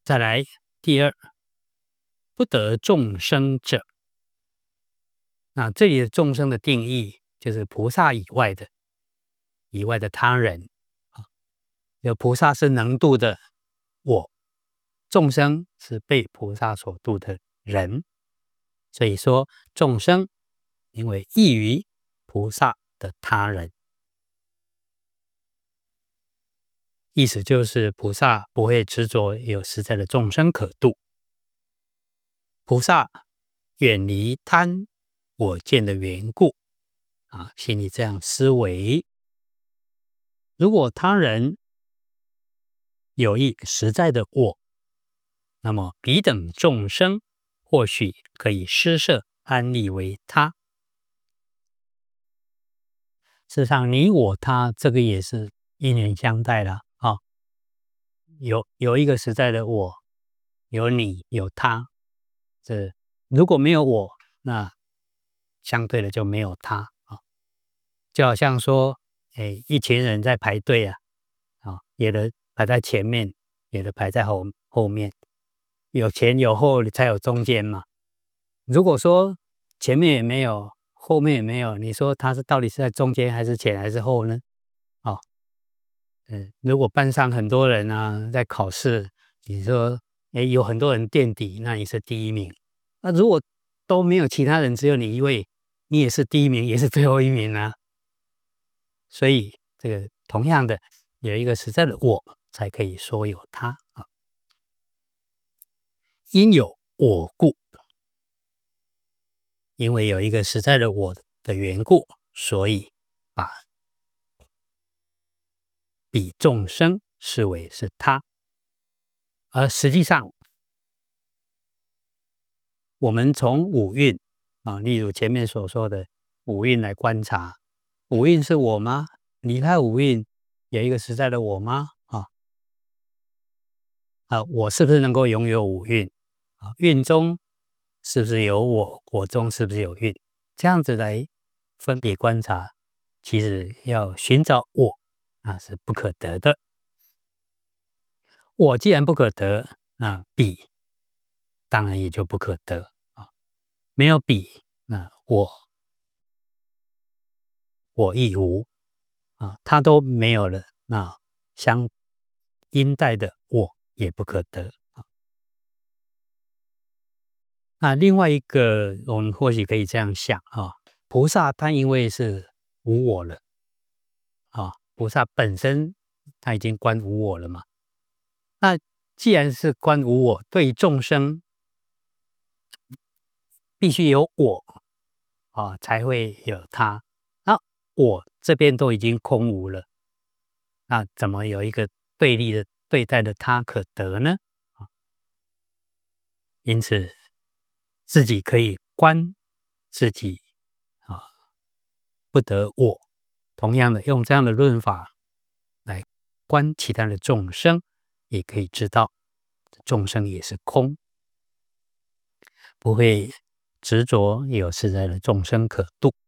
再来第二，不得众生者。那这里的众生的定义就是菩萨以外的他人啊。有菩萨是能度的我，众生是被菩萨所度的人。所以说众生因为异于菩萨的他人，意思就是菩萨不会执着有实在的众生可度，菩萨远离贪我见的缘故心里这样思维。如果他人有一实在的我，那么彼等众生或许可以施设安立为他。事实上你我他这个也是因缘相待了有一个实在的我，有你有他，这如果没有我，那相对的就没有他就好像说一群人在排队有的排在前面，有的排在后面，有前有后才有中间嘛。如果说前面也没有，后面也没有，你说他到底是在中间还是前还是后呢？如果班上很多人在考试，你说有很多人垫底，那你是第一名。那如果都没有其他人，只有你一位，你也是第一名，也是最后一名啊。所以这个同样的，有一个实在的我，才可以说有他因有我故，因为有一个实在的我的缘故，所以把彼众生视为是他。而实际上我们从五蕴例如前面所说的五蕴来观察，五蕴是我吗？离开五蕴有一个实在的我吗？我是不是能够拥有五蕴？蕴中是不是有我？我中是不是有蕴？这样子来分别观察，其实要寻找我是不可得的。我既然不可得，那彼当然也就不可得没有彼，那我亦无他都没有了，那相应带的我也不可得那另外一个，我们或许可以这样想菩萨他因为是无我了菩萨本身他已经观无我了嘛。那既然是观无我，对众生必须有我才会有他。那我这边都已经空无了，那怎么有一个对立的对待的他可得呢？因此自己可以观自己不得我。同样的，用这样的论法来观其他的众生，也可以知道众生也是空，不会执着有实在的众生可度。